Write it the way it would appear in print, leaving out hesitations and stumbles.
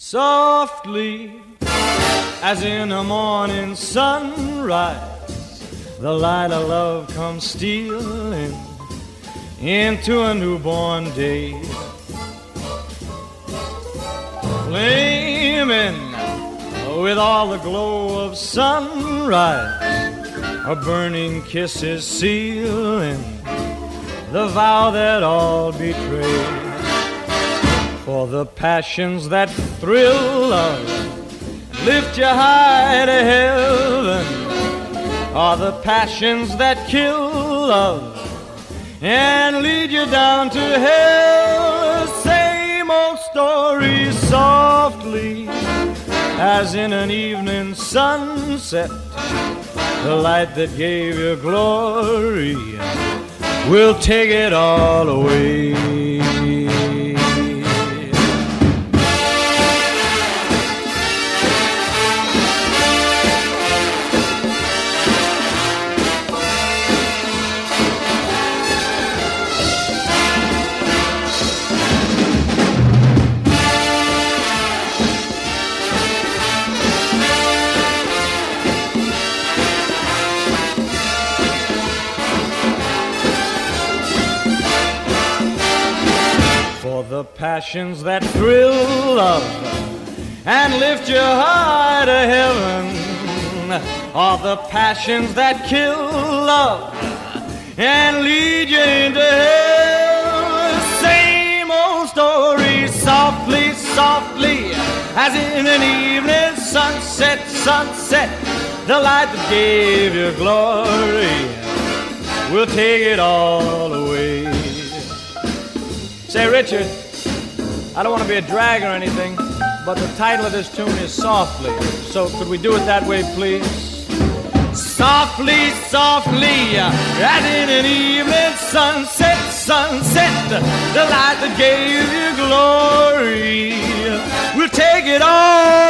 Softly, as in a morning sunrise, the light of love comes stealing into a newborn day, flaming with all the glow of sunrise. A burning kiss is sealing the vow that all betray. For the passions that thrill love, lift you high to heaven, are the passions that kill love and lead you down to hell. Same old story softly, as in an evening sunset. The light that gave you glory will take it all away. The passions that thrill love and lift you high to heaven are the passions that kill love and lead you into hell. Same old story, softly, softly, as in an evening sunset, sunset. The light that gave you glory will take it all away. Say, Richard, I don't want to be a drag or anything, but the title of this tune is Softly. So could we do it that way, please? Softly, softly, as in an evening sunset, sunset, the light that gave you glory will take it all